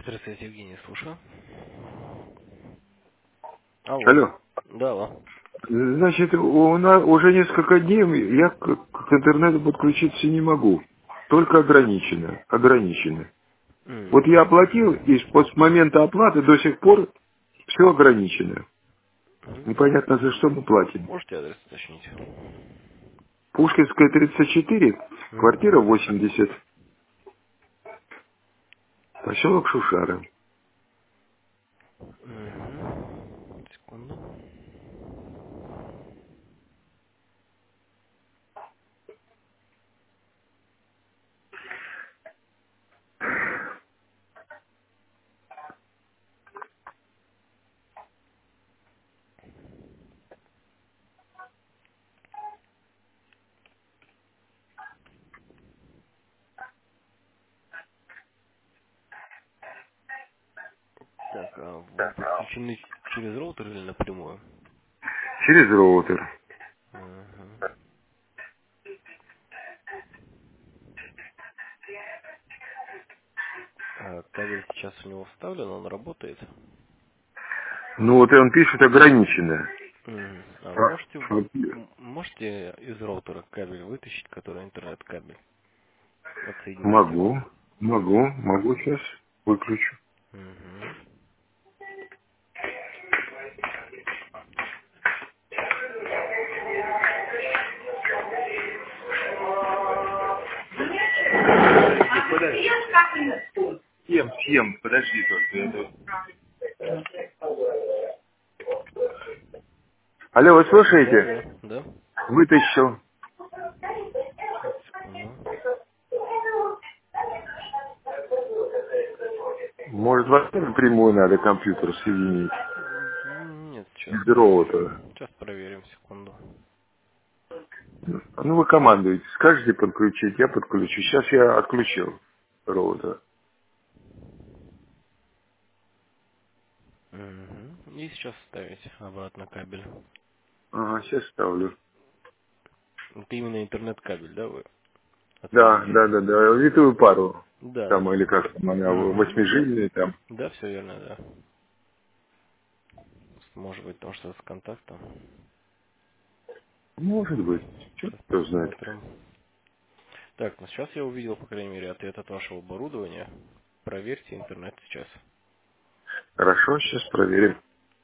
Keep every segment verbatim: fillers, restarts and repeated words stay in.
Здравствуйте, Евгений, слушаю. Алло. Алло. Да, алло. Значит, у нас уже несколько дней я к, к интернету подключиться не могу. Только ограниченно. Ограниченно. Вот М. я оплатил, и с момента оплаты до сих пор все ограничено. Мгм. Непонятно, за что мы платим. Можете адрес уточнить? Пушкинская, тридцать четыре, квартира Угу. восемьдесят, поселок Шушара. Угу. Секунду. Так, а вы подключены через роутер или напрямую? Через роутер. Угу. А кабель сейчас у него вставлен, он работает? Ну вот и он пишет ограниченно. Мгм. А вы А, можете, вот м- можете из роутера кабель вытащить, который интернет-кабель, отсоединить его? Могу, могу, могу сейчас выключу. Угу. Подожди. Съем, съем, подожди только. я тут- Алло, вы Да, слушаете? да, да. Вытащил. Сейчас, секунду. Может, вообще напрямую надо компьютер соединить? М, Нет, сейчас. Без роутера. Сейчас проверим, секунду. Ну, вы командуете. Скажете подключить, я подключу. Сейчас я отключил роутер. Мгм. И сейчас ставить обратно кабель. Ага, сейчас ставлю. Это именно интернет-кабель, да, вы Да, да, отсоединяете? да, да. Витую пару. Да, Там, да. или как там она, Угу. восьмижильная там. Да, все верно, да. Может быть, там что-то с контактом. Может быть. Черт Сейчас кто знает. посмотрим. Так, ну сейчас я увидел, по крайней мере, ответ от вашего оборудования. Проверьте интернет сейчас. Хорошо, сейчас проверим.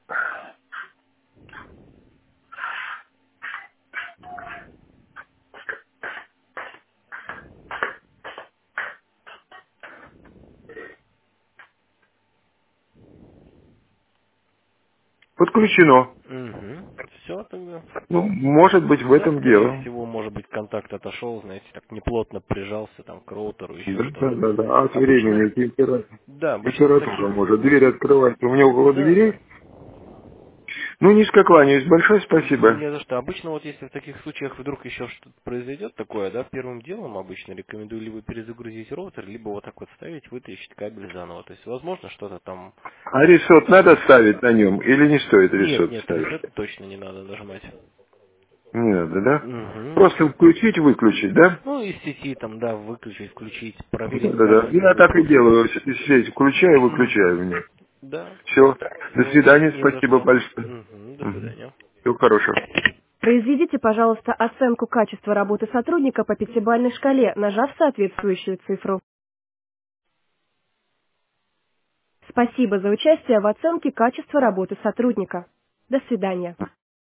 Подключено. Угу. Все тогда. Ну, может быть, в Да, этом скорее дело. всего, может быть, контакт отошел, знаете, так неплотно прижался там к роутеру, еще Да, да, что-то. да, да. От Обычно, времени температура. да, обычно в Температура таких... может. Дверь открывается. У меня около Да, да. дверей. Ну, низко кланяюсь. Большое спасибо. Не за что. Обычно вот если в таких случаях вдруг еще что-то произойдет такое, да, первым делом обычно рекомендую либо перезагрузить роутер, либо вот так вот ставить, вытащить кабель заново. То есть, возможно, что-то там... А ресот надо ставить на нем или не стоит Нет, ресот нет, ставить? ресет точно не надо нажимать. Не надо, да? Угу. Просто включить, выключить, да? Ну, из сети там, да, выключить, включить, Да, проверить да, да. кабель Я так и загрузку. делаю. Сеть включаю, выключаю в Угу. нее. Да. Все. До Все, свидания. не за Спасибо что. большое. Угу. До свидания. Всего хорошего. Произведите, пожалуйста, оценку качества работы сотрудника по пятибалльной шкале, нажав соответствующую цифру. Спасибо за участие в оценке качества работы сотрудника. До свидания.